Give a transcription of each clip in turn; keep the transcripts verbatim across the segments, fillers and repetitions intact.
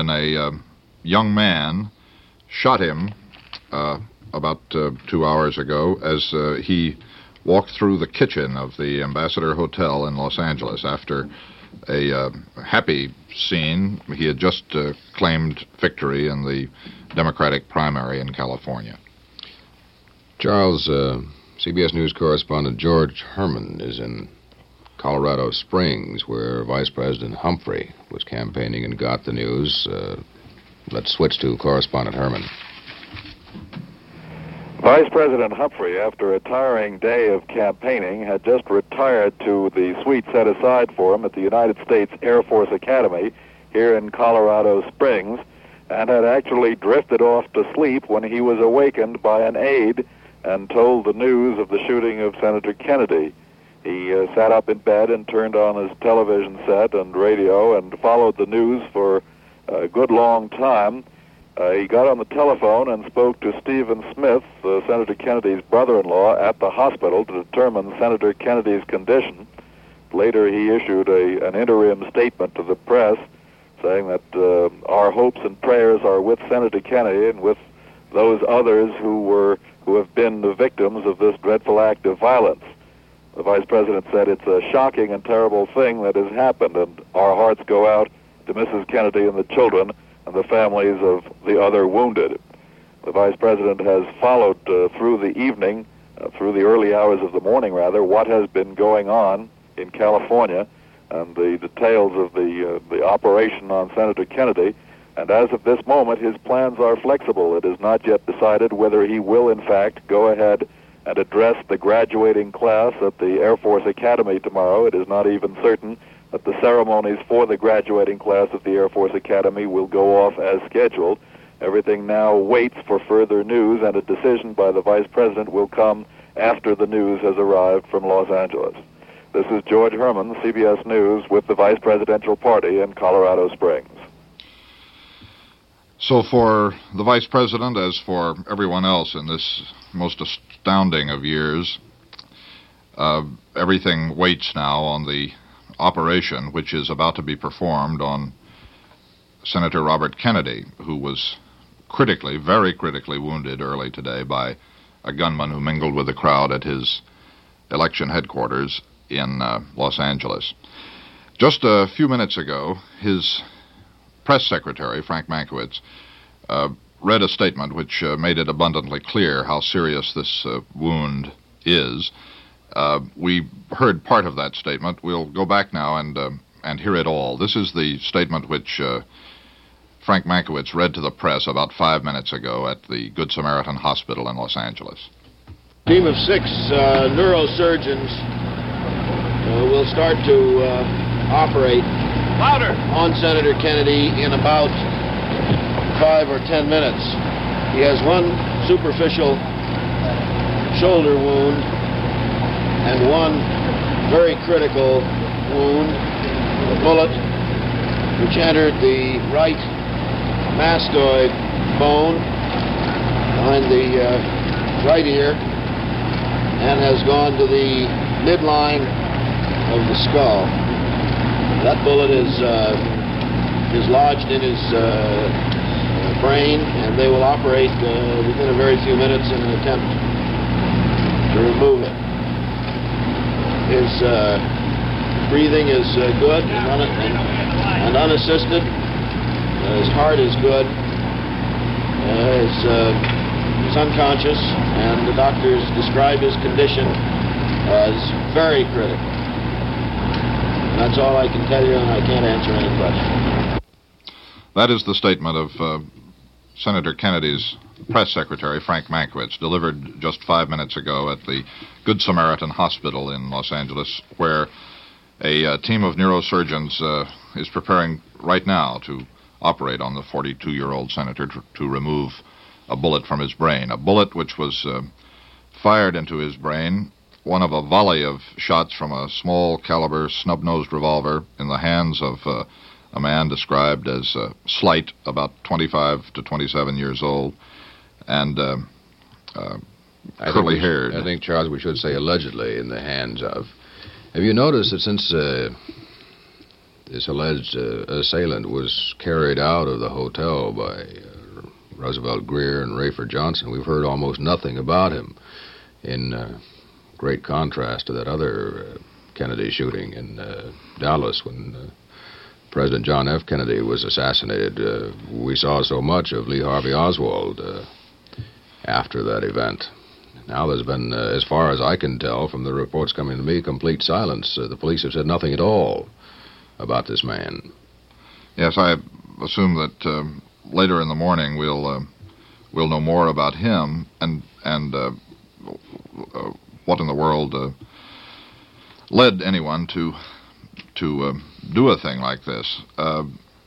when a uh, young man shot him uh, about uh, two hours ago as uh, he walked through the kitchen of the Ambassador Hotel in Los Angeles after a uh, happy scene. He had just uh, claimed victory in the Democratic primary in California. Charles, uh, C B S News correspondent George Herman is in Colorado Springs, where Vice President Humphrey was campaigning and got the news. Uh, let's switch to correspondent Herman. Vice President Humphrey, after a tiring day of campaigning, had just retired to the suite set aside for him at the United States Air Force Academy here in Colorado Springs, and had actually drifted off to sleep when he was awakened by an aide and told the news of the shooting of Senator Kennedy. He uh, sat up in bed and turned on his television set and radio and followed the news for a good long time. Uh, he got on the telephone and spoke to Stephen Smith, uh, Senator Kennedy's brother-in-law, at the hospital to determine Senator Kennedy's condition. Later, he issued a, an interim statement to the press saying that uh, our hopes and prayers are with Senator Kennedy and with those others who were who have been the victims of this dreadful act of violence. The Vice President said it's a shocking and terrible thing that has happened, and our hearts go out to Missus Kennedy and the children and the families of the other wounded. The Vice President has followed uh, through the evening, uh, through the early hours of the morning, rather, what has been going on in California and the details of the, uh, the operation on Senator Kennedy. And as of this moment, his plans are flexible. It is not yet decided whether he will, in fact, go ahead and address the graduating class at the Air Force Academy tomorrow. It is not even certain that the ceremonies for the graduating class of the Air Force Academy will go off as scheduled. Everything now waits for further news, and a decision by the Vice President will come after the news has arrived from Los Angeles. This is George Herman, C B S News, with the Vice Presidential Party in Colorado Springs. So for the Vice President, as for everyone else in this most astounding of years, uh, everything waits now on the operation which is about to be performed on Senator Robert Kennedy, who was critically, very critically wounded early today by a gunman who mingled with the crowd at his election headquarters in uh, Los Angeles. Just a few minutes ago, his press secretary, Frank Mankiewicz, uh, read a statement which uh, made it abundantly clear how serious this uh, wound is. Uh, we heard part of that statement. We'll go back now and uh, and hear it all. This is the statement which uh, Frank Mankiewicz read to the press about five minutes ago at the Good Samaritan Hospital in Los Angeles. Team of six uh, neurosurgeons uh, will start to uh, operate Louder. on Senator Kennedy in about five or ten minutes. He has one superficial shoulder wound and one very critical wound, a bullet which entered the right mastoid bone behind the uh, right ear and has gone to the midline of the skull. That bullet is uh, is lodged in his uh, brain, and they will operate uh, within a very few minutes in an attempt to remove it. His uh, breathing is uh, good and, un and, and unassisted. Uh, his heart is good. Uh, his, uh, he's unconscious, and the doctors describe his condition as very critical. And that's all I can tell you, and I can't answer any questions. That is the statement of uh, Senator Kennedy's press secretary, Frank Mankiewicz, delivered just five minutes ago at the Good Samaritan Hospital in Los Angeles, where a uh, team of neurosurgeons uh, is preparing right now to operate on the forty-two-year-old senator to, to remove a bullet from his brain, a bullet which was uh, fired into his brain, one of a volley of shots from a small caliber snub-nosed revolver in the hands of uh, a man described as uh, slight, about twenty-five to twenty-seven years old, and uh, uh, curly-haired. I think, Charles, we should say allegedly in the hands of. Have you noticed that since uh, this alleged uh, assailant was carried out of the hotel by uh, Roosevelt Greer and Rayford Johnson. We've heard almost nothing about him, in uh, great contrast to that other uh, Kennedy shooting in uh, Dallas when uh, President John F. Kennedy was assassinated. Uh, we saw so much of Lee Harvey Oswald uh, after that event. Now there's been, uh, as far as I can tell from the reports coming to me, complete silence. Uh, the police have said nothing at all about this man. Yes, I assume that um, later in the morning we'll uh, we'll know more about him and and uh, uh, what in the world uh, led anyone to to uh, do a thing like this. Uh,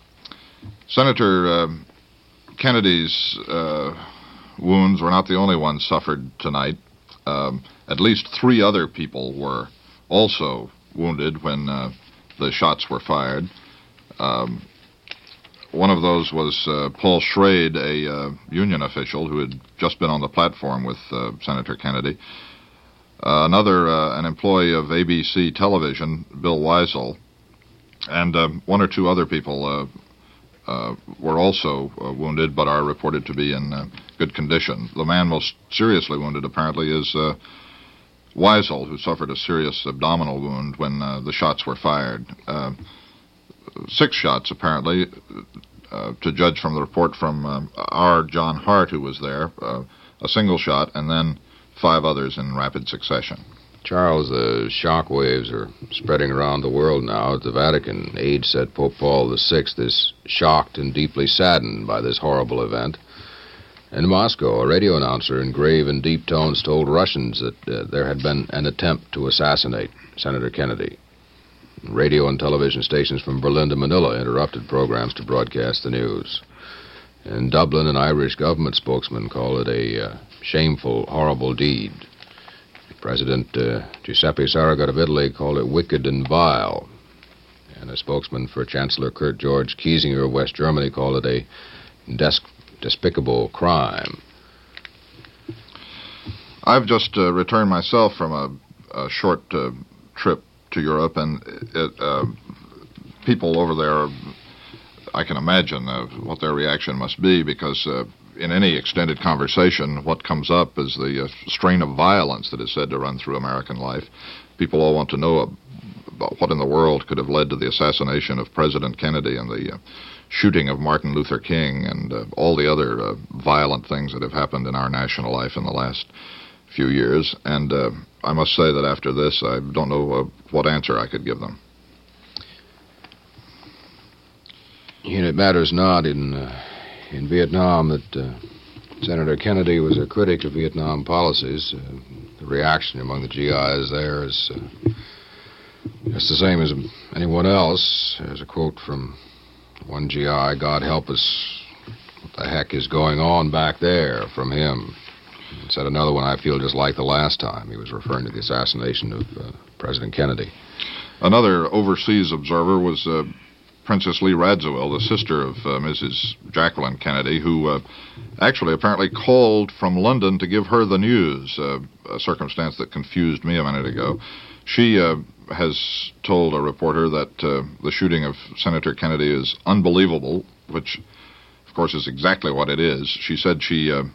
Senator uh, Kennedy's uh, wounds were not the only ones suffered tonight. Um, at least three other people were also wounded when uh, the shots were fired. Um, one of those was uh, Paul Schrade, a uh, union official who had just been on the platform with uh, Senator Kennedy. Uh, another, uh, an employee of A B C television, Bill Weisel, and uh, one or two other people uh, Uh, were also uh, wounded, but are reported to be in uh, good condition. The man most seriously wounded, apparently, is uh, Weisel, who suffered a serious abdominal wound when uh, the shots were fired. Uh, six shots, apparently, uh, to judge from the report from uh, our John Hart, who was there, uh, a single shot, and then five others in rapid succession. Charles, the shock waves are spreading around the world now. At the Vatican, aides said Pope Paul the Sixth is shocked and deeply saddened by this horrible event. In Moscow, a radio announcer in grave and deep tones told Russians that uh, there had been an attempt to assassinate Senator Kennedy. Radio and television stations from Berlin to Manila interrupted programs to broadcast the news. In Dublin, an Irish government spokesman called it a uh, shameful, horrible deed. President uh, Giuseppe Saragat of Italy called it wicked and vile. And a spokesman for Chancellor Kurt George Kiesinger of West Germany called it a des- despicable crime. I've just uh, returned myself from a, a short uh, trip to Europe, and it, uh, people over there, I can imagine uh, what their reaction must be, because uh, in any extended conversation, what comes up is the uh, strain of violence that is said to run through American life. People all want to know about what in the world could have led to the assassination of President Kennedy and the uh, shooting of Martin Luther King and uh, all the other uh, violent things that have happened in our national life in the last few years. And uh, I must say that after this, I don't know uh, what answer I could give them. And it matters not in... Uh... In Vietnam, that uh, Senator Kennedy was a critic of Vietnam policies. Uh, the reaction among the G Is there is uh, just the same as anyone else. There's a quote from one G I, "God help us, what the heck is going on back there," from him. And said another one, "I feel just like the last time." He was referring to the assassination of uh, President Kennedy. Another overseas observer was Uh, Princess Lee Radziwill, the sister of uh, Missus Jacqueline Kennedy, who uh, actually apparently called from London to give her the news, uh, a circumstance that confused me a minute ago. She uh, has told a reporter that uh, the shooting of Senator Kennedy is unbelievable, which, of course, is exactly what it is. She said she uh,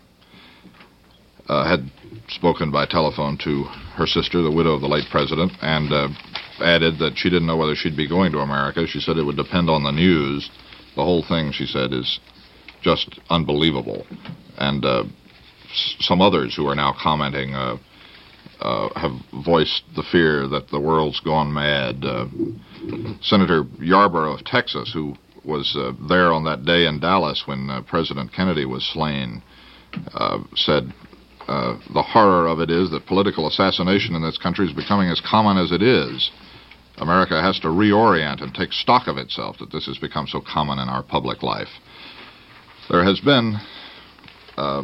uh, had spoken by telephone to her sister, the widow of the late president, and uh, added that she didn't know whether she'd be going to America. She said it would depend on the news. The whole thing, she said, is just unbelievable. And uh, s- some others who are now commenting uh, uh, have voiced the fear that the world's gone mad. Uh, Senator Yarborough of Texas, who was uh, there on that day in Dallas when uh, President Kennedy was slain, uh, said, Uh, the horror of it is that political assassination in this country is becoming as common as it is. America has to reorient and take stock of itself that this has become so common in our public life. There has been uh,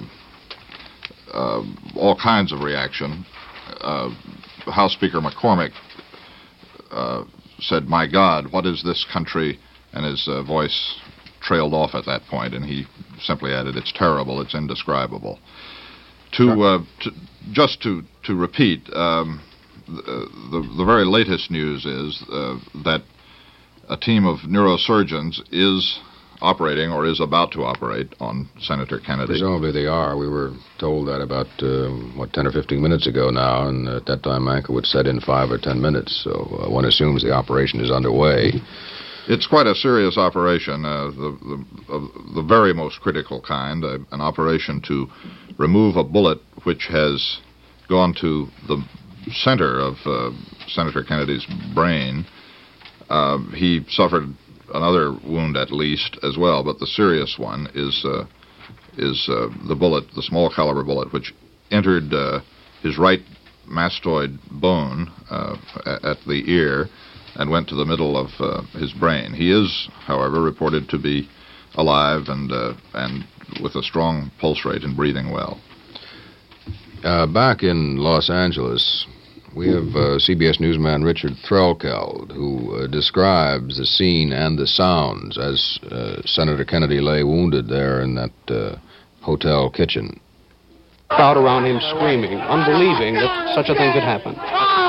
uh, all kinds of reaction. Uh, House Speaker McCormick uh, said, "My God, what is this country?" And his uh, voice trailed off at that point, and he simply added, "It's terrible, it's indescribable." To, uh, to just to to repeat, um, the, the the very latest news is uh, that a team of neurosurgeons is operating or is about to operate on Senator Kennedy. Presumably they are. We were told that about, uh, what, ten or fifteen minutes ago now, and at that time Mankiewicz said in five or ten minutes, so uh, one assumes the operation is underway. It's quite a serious operation, uh, the, the, uh, the very most critical kind, uh, an operation to remove a bullet which has gone to the center of uh, Senator Kennedy's brain. Uh, he suffered another wound at least as well, but the serious one is uh, is uh, the bullet, the small caliber bullet, which entered uh, his right mastoid bone uh, at the ear and went to the middle of uh, his brain. He is, however, reported to be alive and uh, and with a strong pulse rate and breathing well. Uh, back in Los Angeles, we have uh, C B S newsman Richard Threlkeld, who uh, describes the scene and the sounds as uh, Senator Kennedy lay wounded there in that uh, hotel kitchen. Crowd around him screaming, unbelieving that such a thing could happen.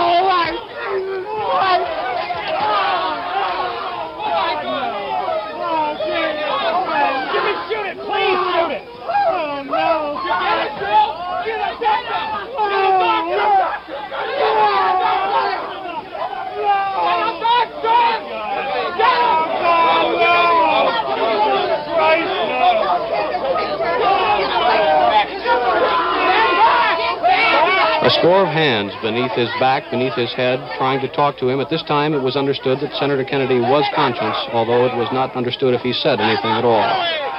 A score of hands beneath his back, beneath his head, trying to talk to him. At this time, it was understood that Senator Kennedy was conscious, although it was not understood if he said anything at all.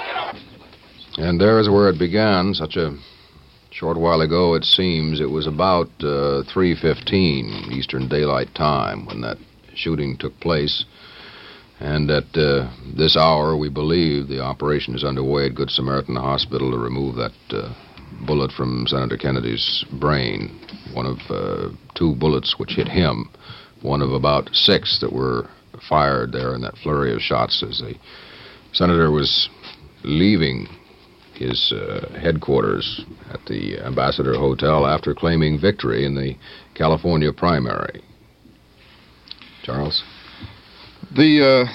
And there is where it began. Such a short while ago, it seems. It was about uh, three fifteen Eastern Daylight Time when that shooting took place. And at uh, this hour, we believe, the operation is underway at Good Samaritan Hospital to remove that Uh, bullet from Senator Kennedy's brain, one of uh, two bullets which hit him, one of about six that were fired there in that flurry of shots as the senator was leaving his uh, headquarters at the Ambassador Hotel after claiming victory in the California primary. Charles? The, uh,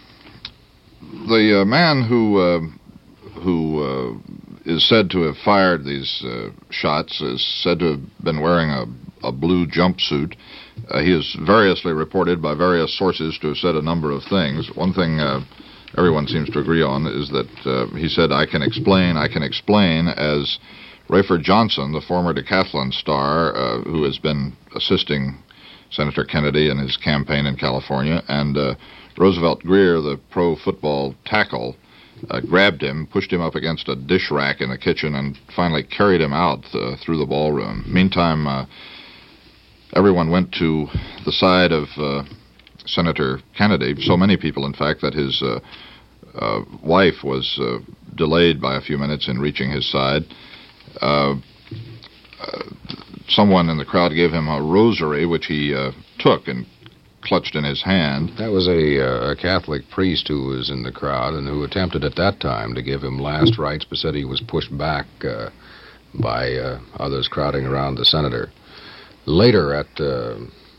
the uh, man who, uh, who uh, is said to have fired these uh, shots, is said to have been wearing a, a blue jumpsuit. Uh, he is variously reported by various sources to have said a number of things. One thing uh, everyone seems to agree on is that uh, he said, I can explain, I can explain, as Rayford Johnson, the former decathlon star uh, who has been assisting Senator Kennedy in his campaign in California, and uh, Roosevelt Greer, the pro football tackle, Uh, grabbed him, pushed him up against a dish rack in the kitchen, and finally carried him out uh, through the ballroom. Meantime, uh, everyone went to the side of uh, Senator Kennedy, so many people, in fact, that his uh, uh, wife was uh, delayed by a few minutes in reaching his side. Uh, uh, someone in the crowd gave him a rosary, which he uh, took and clutched in his hand. That was a, uh, a Catholic priest who was in the crowd and who attempted at that time to give him last rites, but said he was pushed back uh, by uh, others crowding around the senator. Later at, uh,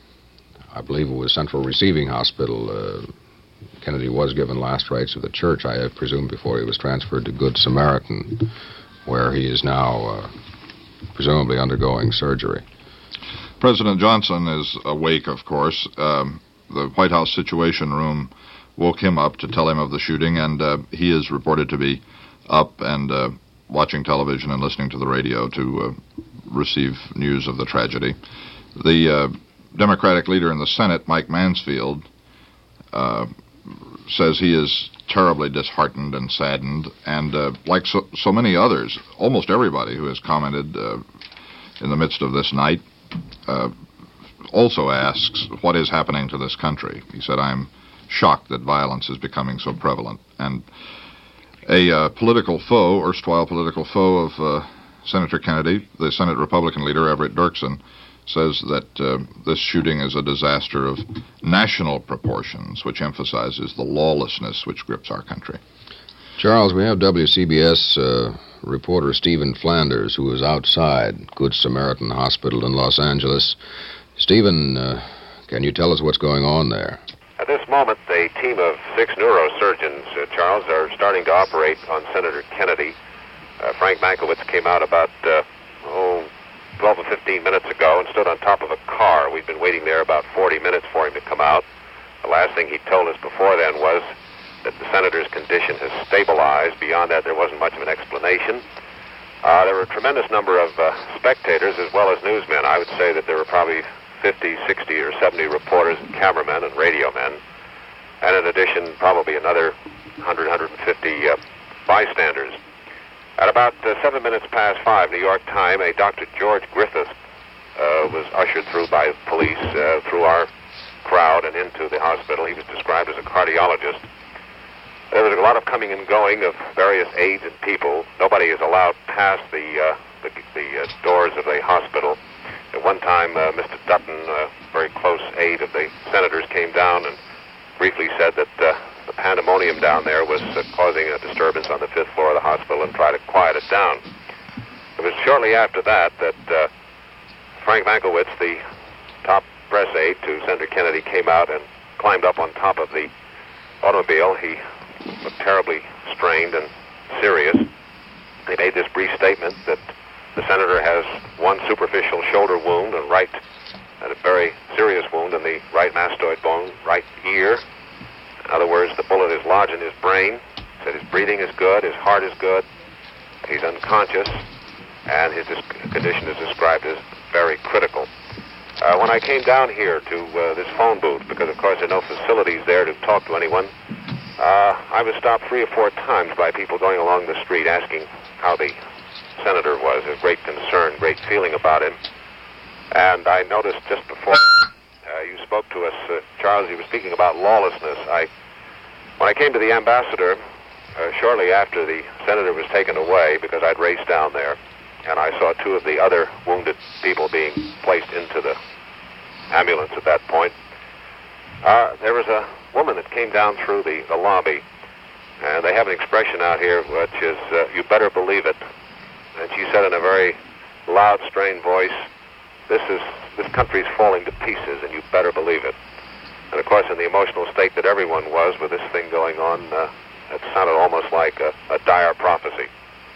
I believe it was Central Receiving Hospital, uh, Kennedy was given last rites of the church, I presume, before he was transferred to Good Samaritan, where he is now uh, presumably undergoing surgery. President Johnson is awake, of course. Um, the White House Situation Room woke him up to tell him of the shooting, and uh, he is reported to be up and uh, watching television and listening to the radio to uh, receive news of the tragedy. The uh, Democratic leader in the Senate, Mike Mansfield, uh, says he is terribly disheartened and saddened, and uh, like so, so many others, almost everybody who has commented uh, in the midst of this night, Uh, also asks what is happening to this country. He said, I'm shocked that violence is becoming so prevalent. And a uh, political foe, erstwhile political foe of uh, Senator Kennedy, the Senate Republican leader, Everett Dirksen, says that uh, this shooting is a disaster of national proportions, which emphasizes the lawlessness which grips our country. Charles, we have W C B S uh, reporter Stephen Flanders, who is outside Good Samaritan Hospital in Los Angeles. Stephen, uh, can you tell us what's going on there? At this moment, a team of six neurosurgeons, uh, Charles, are starting to operate on Senator Kennedy. Uh, Frank Mankiewicz came out about, uh, oh, twelve or fifteen minutes ago and stood on top of a car. We'd been waiting there about forty minutes for him to come out. The last thing he told us before then was that the senator's condition has stabilized. Beyond that, there wasn't much of an explanation. Uh, there were a tremendous number of uh, spectators as well as newsmen. I would say that there were probably fifty, sixty, or seventy reporters and cameramen and radio men. And in addition, probably another one hundred, one hundred fifty uh, bystanders. At about uh, seven minutes past five, New York time, a Doctor George Griffith uh, was ushered through by police uh, through our crowd and into the hospital. He was described as a cardiologist. There was a lot of coming and going of various aides and people. Nobody is allowed past the uh, the, the uh, doors of the hospital. At one time, uh, Mister Dutton, a very close aide of the senators, came down and briefly said that uh, the pandemonium down there was uh, causing a disturbance on the fifth floor of the hospital and tried to quiet it down. It was shortly after that that uh, Frank Mankiewicz, the top press aide to Senator Kennedy, came out and climbed up on top of the automobile. He looked terribly strained and serious. He made this brief statement that the senator has one superficial shoulder wound, a right, and a very serious wound in the right mastoid bone, right ear. In other words, the bullet is lodged in his brain. He said his breathing is good, his heart is good, he's unconscious, and his dis- condition is described as very critical. Uh, when I came down here to uh, this phone booth, because of course there are no facilities there to talk to anyone, uh, I was stopped three or four times by people going along the street asking how the senator was. There's great concern, great feeling about him. And I noticed just before uh, you spoke to us, uh, Charles, you were speaking about lawlessness. I, when I came to the ambassador, uh, shortly after the senator was taken away, because I'd raced down there, and I saw two of the other wounded people being placed into the ambulance at that point, uh, there was a woman that came down through the, the lobby, and they have an expression out here which is, uh, you better believe it. And she said in a very loud, strained voice, this is this country's falling to pieces, and you better believe it. And of course, in the emotional state that everyone was with this thing going on, uh, it sounded almost like a, a dire prophecy.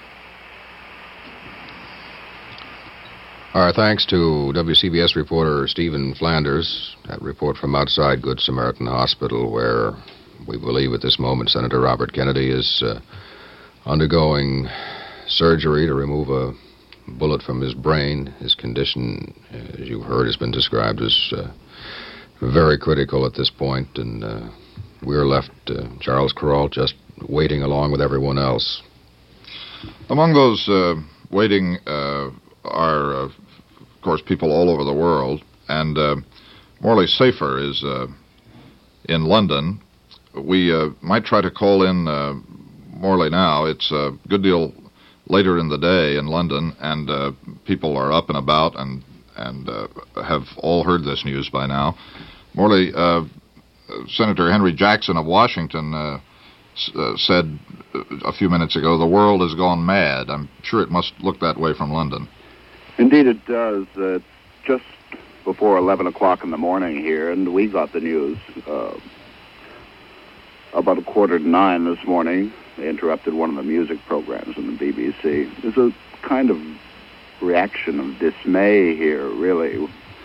Our thanks to W C B S reporter Stephen Flanders. That report from outside Good Samaritan Hospital, where we believe at this moment Senator Robert Kennedy is uh, undergoing surgery to remove a bullet from his brain. His condition, as you've heard, has been described as uh, very critical at this point, and uh, we're left, uh, Charles Kuralt, just waiting along with everyone else. Among those uh, waiting uh, are, uh, of course, people all over the world, and uh, Morley Safer is uh, in London. We uh, might try to call in uh, Morley now. It's a good deal later in the day in London, and uh, people are up and about and and uh, have all heard this news by now. Morley, uh, Senator Henry Jackson of Washington uh, s- uh, said a few minutes ago, the world has gone mad. I'm sure it must look that way from London. Indeed it does. Uh, just before eleven o'clock in the morning here, and we got the news uh, about a quarter to nine this morning. They interrupted one of the music programs on the B B C. There's a kind of reaction of dismay here, really.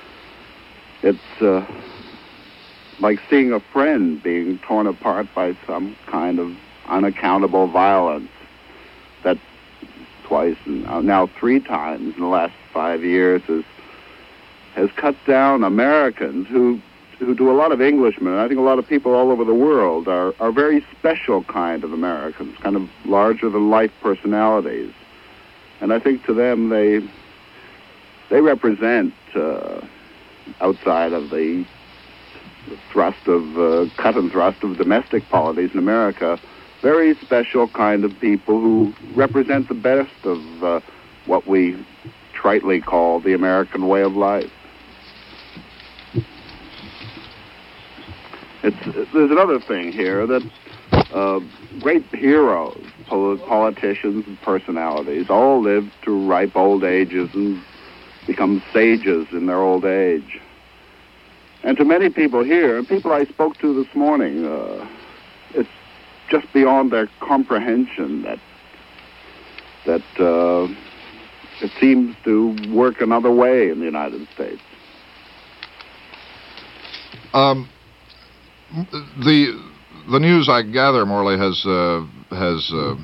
It's uh, like seeing a friend being torn apart by some kind of unaccountable violence that twice, and now three times in the last five years has, has cut down Americans who who do a lot of Englishmen, and I think a lot of people all over the world are, are very special kind of Americans, kind of larger-than-life personalities. And I think to them they they represent, uh, outside of the, the thrust of, uh, cut and thrust of domestic polities in America, very special kind of people who represent the best of uh, what we tritely call the American way of life. It's, there's another thing here that uh, great heroes, pol- politicians, and personalities all live to ripe old ages and become sages in their old age. And to many people here, and people I spoke to this morning, uh, it's just beyond their comprehension that that uh, it seems to work another way in the United States. Um, the the news, I gather, Morley, has uh, has uh,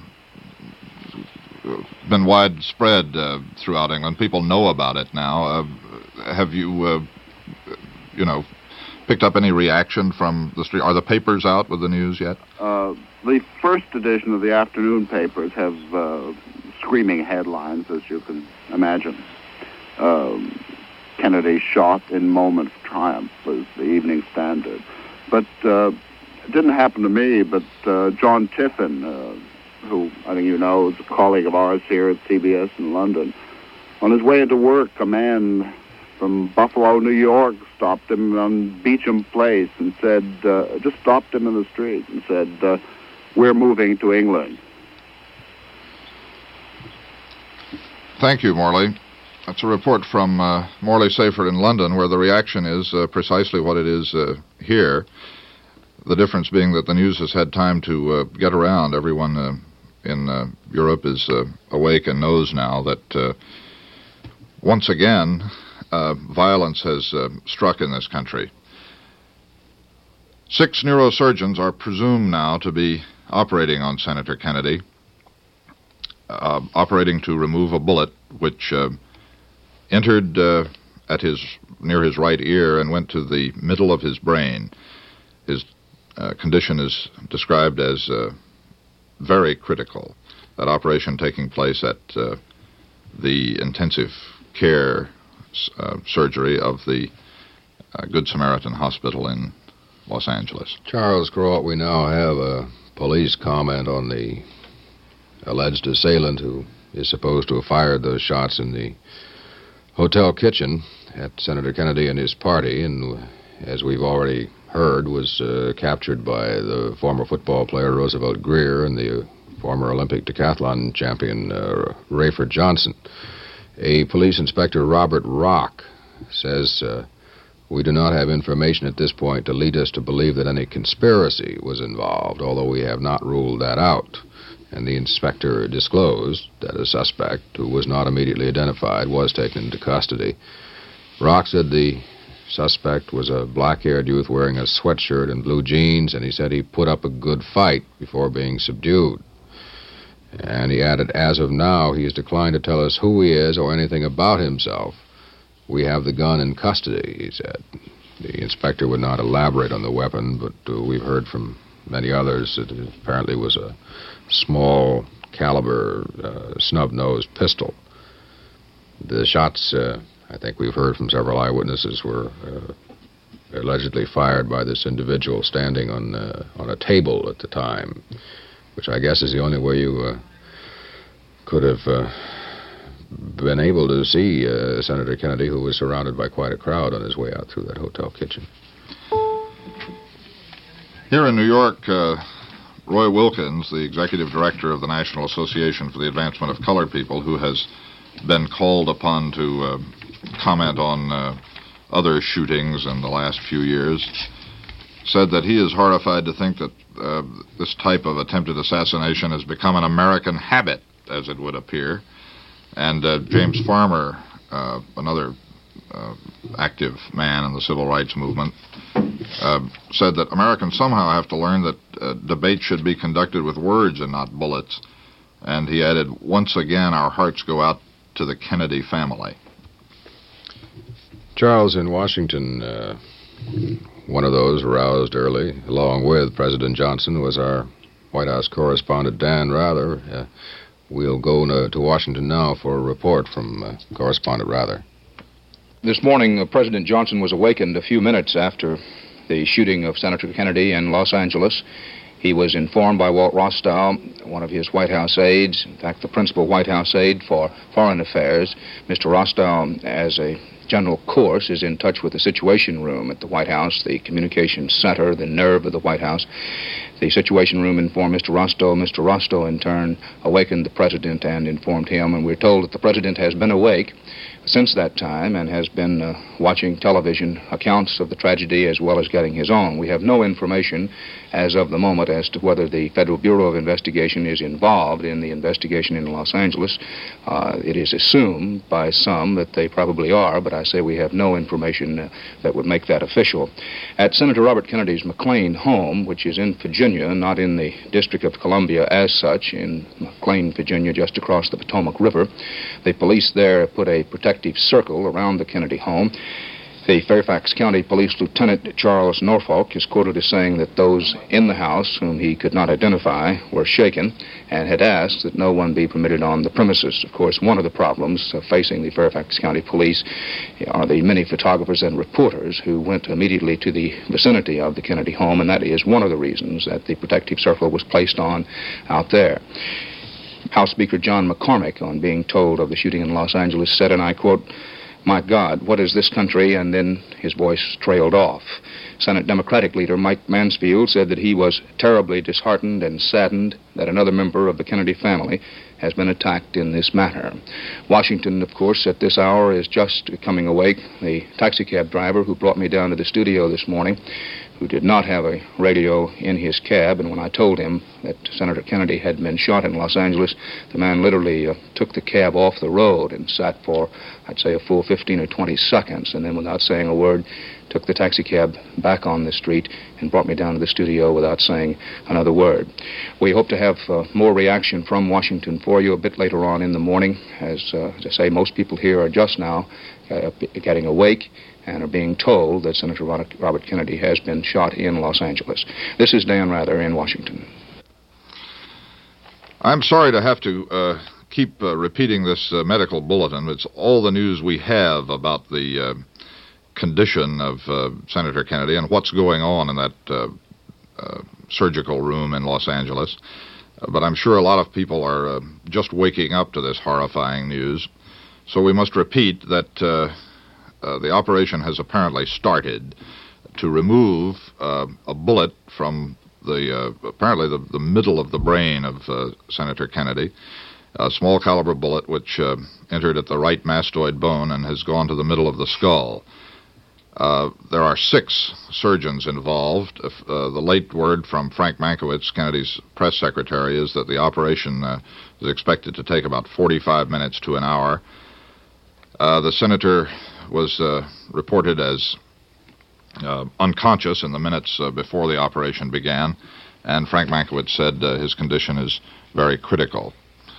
been widespread uh, throughout England. People know about it now. Uh, have you, uh, you know, picked up any reaction from the street? Are the papers out with the news yet? Uh, the first edition of the afternoon papers have uh, screaming headlines, as you can imagine. Um, Kennedy shot in moment of triumph was the Evening Standard. But uh, it didn't happen to me, but uh, John Tiffin, uh, who I think you know is a colleague of ours here at C B S in London, on his way into work, a man from Buffalo, New York, stopped him on Beecham Place and said, uh, just stopped him in the street and said, uh, we're moving to England. Thank you, Morley. That's a report from uh, Morley Safert in London, where the reaction is uh, precisely what it is uh, here. The difference being that the news has had time to uh, get around. Everyone uh, in uh, Europe is uh, awake and knows now that uh, once again uh, violence has uh, struck in this country. Six neurosurgeons are presumed now to be operating on Senator Kennedy, uh, operating to remove a bullet which uh, entered uh, at his near his right ear and went to the middle of his brain. His uh, condition is described as uh, very critical. That operation taking place at uh, the intensive care uh, surgery of the uh, Good Samaritan Hospital in Los Angeles. Charles Crowell, we now have a police comment on the alleged assailant who is supposed to have fired those shots in the hotel kitchen at Senator Kennedy and his party, and as we've already heard, was uh, captured by the former football player Roosevelt Greer and the former Olympic decathlon champion uh, Rayford Johnson. A police inspector, Robert Rock, says, uh, we do not have information at this point to lead us to believe that any conspiracy was involved, although we have not ruled that out. And the inspector disclosed that a suspect, who was not immediately identified, was taken into custody. Rock said the suspect was a black-haired youth wearing a sweatshirt and blue jeans, and he said he put up a good fight before being subdued. And he added, as of now, he has declined to tell us who he is or anything about himself. We have the gun in custody, he said. The inspector would not elaborate on the weapon, but uh, we've heard from many others that it apparently was a small caliber uh, snub-nosed pistol. The shots, uh, I think we've heard from several eyewitnesses, were uh, allegedly fired by this individual standing on uh, on a table at the time, which I guess is the only way you uh, could have uh, been able to see uh, Senator Kennedy, who was surrounded by quite a crowd on his way out through that hotel kitchen. Here in New York, uh, Roy Wilkins, the executive director of the National Association for the Advancement of Colored People, who has been called upon to uh, comment on uh, other shootings in the last few years, said that he is horrified to think that uh, this type of attempted assassination has become an American habit, as it would appear. And uh, James Farmer, uh, another uh, active man in the civil rights movement, uh, said that Americans somehow have to learn that uh, debate should be conducted with words and not bullets. And he added, once again, our hearts go out to the Kennedy family. Charles, in Washington, uh, one of those roused early, along with President Johnson, was our White House correspondent, Dan Rather. Uh, we'll go to, to Washington now for a report from uh, Correspondent Rather. This morning, uh, President Johnson was awakened a few minutes after the shooting of Senator Kennedy in Los Angeles. He was informed by Walt Rostow, one of his White House aides, in fact, the principal White House aide for Foreign Affairs. Mister Rostow, as a general course, is in touch with the Situation Room at the White House, the communications center, the nerve of the White House. The Situation Room informed Mister Rostow. Mister Rostow, in turn, awakened the President and informed him, and we're told that the President has been awake since that time and has been uh, watching television accounts of the tragedy as well as getting his own. We have no information as of the moment as to whether the Federal Bureau of Investigation is involved in the investigation in Los Angeles. Uh, it is assumed by some that they probably are, but I say we have no information uh, that would make that official. At Senator Robert Kennedy's McLean home, which is in Virginia, not in the District of Columbia as such, in McLean, Virginia, just across the Potomac River, the police there put a protective circle around the Kennedy home. The Fairfax County Police Lieutenant Charles Norfolk is quoted as saying that those in the house, whom he could not identify, were shaken and had asked that no one be permitted on the premises. Of course, one of the problems uh, facing the Fairfax County Police are the many photographers and reporters who went immediately to the vicinity of the Kennedy home, and that is one of the reasons that the protective circle was placed on out there. House Speaker John McCormick, on being told of the shooting in Los Angeles, said, and I quote, "My God, what is this country?" And then his voice trailed off. Senate Democratic leader Mike Mansfield said that he was terribly disheartened and saddened that another member of the Kennedy family has been attacked in this manner. Washington, of course, at this hour is just coming awake. The taxicab driver who brought me down to the studio this morning, who did not have a radio in his cab, and when I told him that Senator Kennedy had been shot in Los Angeles, the man literally uh, took the cab off the road and sat for, I'd say, a full fifteen or twenty seconds, and then without saying a word, took the taxicab back on the street and brought me down to the studio without saying another word. We hope to have uh, more reaction from Washington for you a bit later on in the morning. As, uh, as I say, most people here are just now uh, getting awake and are being told that Senator Robert Kennedy has been shot in Los Angeles. This is Dan Rather in Washington. I'm sorry to have to uh, keep uh, repeating this uh, medical bulletin. It's all the news we have about the uh, condition of uh, Senator Kennedy and what's going on in that uh, uh, surgical room in Los Angeles. Uh, but I'm sure a lot of people are uh, just waking up to this horrifying news. So we must repeat that uh, Uh, the operation has apparently started to remove uh, a bullet from the, uh, apparently the, the middle of the brain of uh, Senator Kennedy, a small caliber bullet which uh, entered at the right mastoid bone and has gone to the middle of the skull. Uh, there are six surgeons involved. If, uh, the late word from Frank Mankiewicz, Kennedy's press secretary, is that the operation uh, is expected to take about forty-five minutes to an hour. Uh, the senator was uh, reported as uh, unconscious in the minutes uh, before the operation began, and Frank Mankiewicz said uh, his condition is very critical.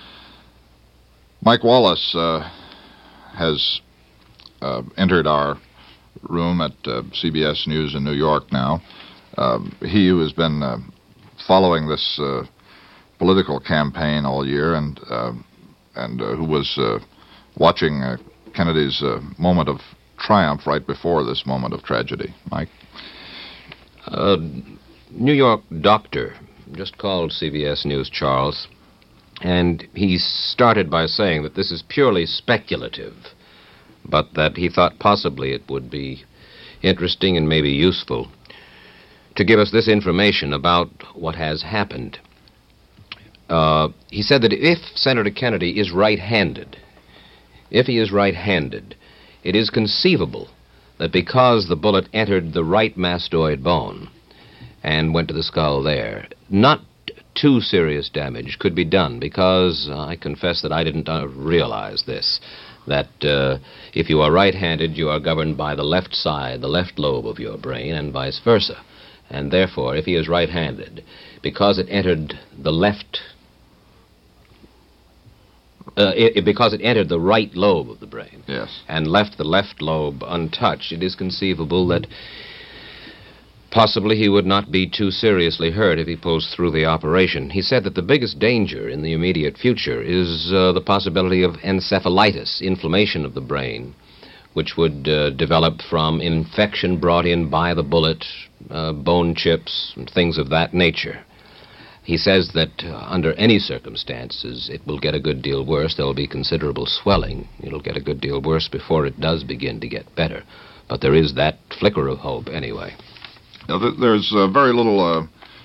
Mike Wallace uh, has uh, entered our room at uh, C B S News in New York now. Uh, he who has been uh, following this uh, political campaign all year and, uh, and uh, who was uh, watching uh, Kennedy's uh, moment of triumph right before this moment of tragedy. Mike? Uh, New York doctor just called C B S News, Charles, and he started by saying that this is purely speculative, but that he thought possibly it would be interesting and maybe useful to give us this information about what has happened. Uh, he said that if Senator Kennedy is right-handed, If he is right-handed, it is conceivable that because the bullet entered the right mastoid bone and went to the skull there, not too serious damage could be done, because uh, I confess that I didn't uh, realize this, that uh, if you are right-handed, you are governed by the left side, the left lobe of your brain, and vice versa. And therefore, if he is right-handed, because it entered the left Uh, it, it, because it entered the right lobe of the brain, yes, and left the left lobe untouched, it is conceivable that possibly he would not be too seriously hurt if he pulls through the operation. He said that the biggest danger in the immediate future is uh, the possibility of encephalitis, inflammation of the brain, which would uh, develop from infection brought in by the bullet, uh, bone chips, and things of that nature. He says that uh, under any circumstances, it will get a good deal worse. There will be considerable swelling. It'll get a good deal worse before it does begin to get better. But there is that flicker of hope anyway. Now, th- there's uh, very little uh,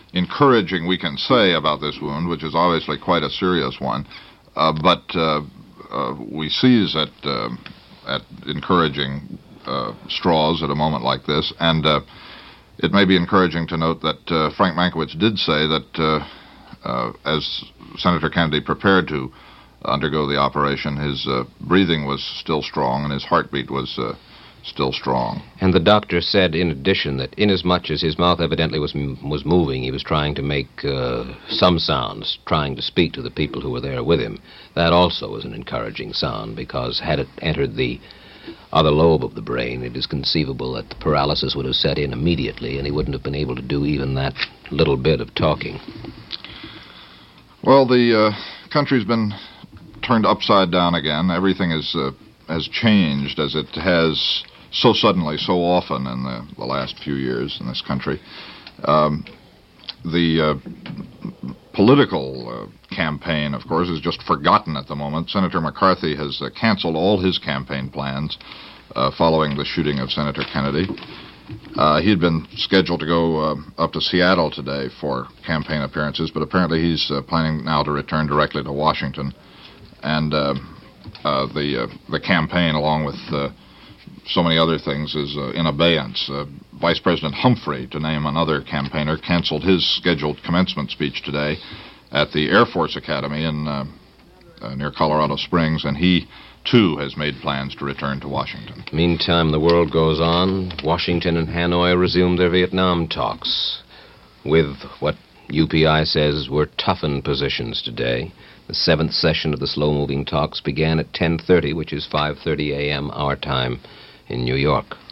encouraging we can say about this wound, which is obviously quite a serious one. Uh, but uh, uh, we seize at, uh, at encouraging uh, straws at a moment like this. And uh, it may be encouraging to note that uh, Frank Mankiewicz did say that uh, uh, as Senator Kennedy prepared to undergo the operation, his uh, breathing was still strong and his heartbeat was uh, still strong. And the doctor said, in addition, that inasmuch as his mouth evidently was was moving, he was trying to make uh, some sounds, trying to speak to the people who were there with him. That also was an encouraging sound, because had it entered the other lobe of the brain, it is conceivable that the paralysis would have set in immediately, and he wouldn't have been able to do even that little bit of talking. Well, the uh, country's been turned upside down again. Everything is uh, has changed, as it has so suddenly, so often in the, the last few years in this country. Um, the uh, political uh, campaign, of course, is just forgotten at the moment. Senator McCarthy has uh, canceled all his campaign plans uh, following the shooting of Senator Kennedy. Uh, he had been scheduled to go uh, up to Seattle today for campaign appearances, but apparently he's uh, planning now to return directly to Washington. And uh, uh, the uh, the campaign, along with uh, so many other things, is uh, in abeyance. Uh, Vice President Humphrey, to name another campaigner, canceled his scheduled commencement speech today at the Air Force Academy in uh, uh, near Colorado Springs, and he, too, has made plans to return to Washington. Meantime, the world goes on. Washington and Hanoi resumed their Vietnam talks with what U P I says were toughened positions today. The seventh session of the slow-moving talks began at ten thirty, which is five thirty a.m. our time in New York.